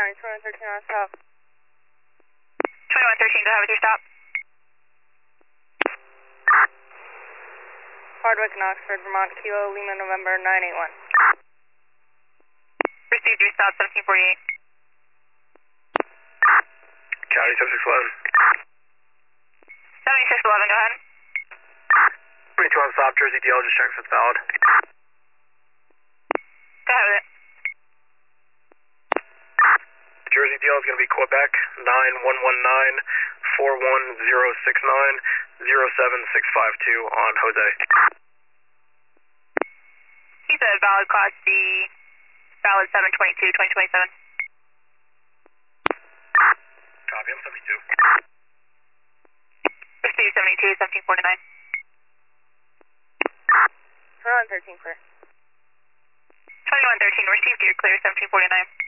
morning, 2113 on stop. 2113, go ahead with your stop. Hardwick and Oxford, Vermont, Kilo, Lima, November 981. Received your stop, 1748. County 7611. 7611, go ahead. 22 on stop, Jersey DL, just check if it's valid. Go ahead with it. Jersey DL is going to be Quebec 9119-41069-07652 on Jose. He's a valid Class D, valid 722-2027. Copy, I'm 72. Received 72, 1749. 2113, clear. 2113, received your clear, 1749.